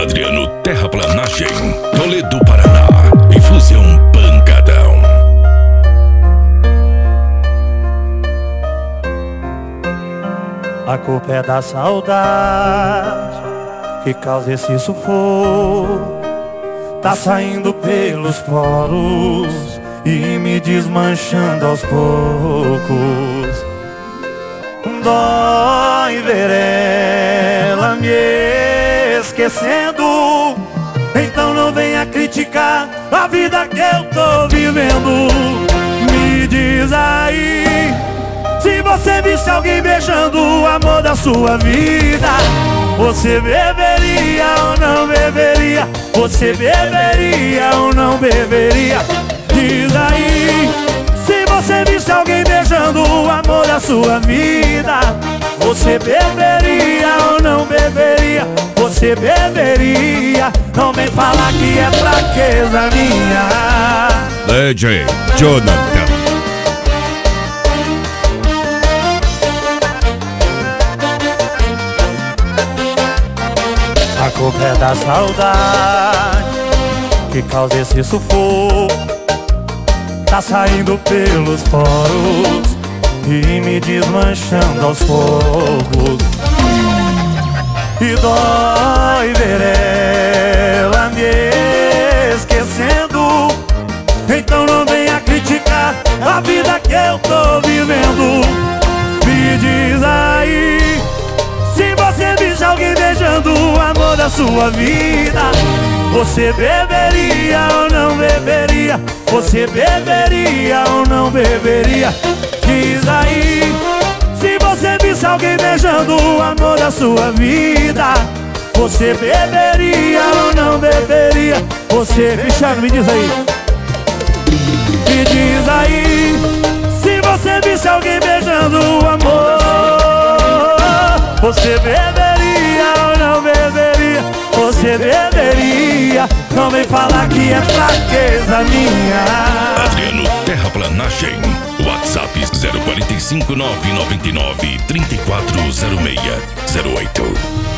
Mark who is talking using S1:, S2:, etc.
S1: Adriano Terraplanagem, Toledo, Paraná. Infusão Pancadão.
S2: A culpa é da saudade que causa esse sufoco. Tá saindo pelos poros e me desmanchando aos poucos. Dói ver ela me esquecendo. Então não venha criticar a vida que eu tô vivendo. Me diz aí, se você visse alguém beijando o amor da sua vida, você beberia ou não beberia? Você beberia ou não beberia? Diz aí, se você visse alguém beijando o amor da sua vida, você beberia ou não beberia? Você beberia? Não vem falar que é fraqueza minha.
S1: DJ Jonathan.
S2: A culpa é da saudade que causa esse sufoco. Tá saindo pelos poros e me desmanchando aos poucos. E dói ver ela me esquecendo. Então não venha criticar a vida que eu tô vivendo. Me diz aí, se você visse alguém beijando o amor da sua vida, você beberia ou não beberia? Você beberia ou não beberia? Diz aí, se você visse alguém beijando o amor da sua vida, você beberia ou não beberia? Você... Cristiano, me diz aí. Me diz aí, se você visse alguém beijando o amor, você beberia ou não beberia? Você beberia? Não vem falar que é fraqueza minha.
S1: Adriano Terraplanagem. WhatsApp 045 999 340608.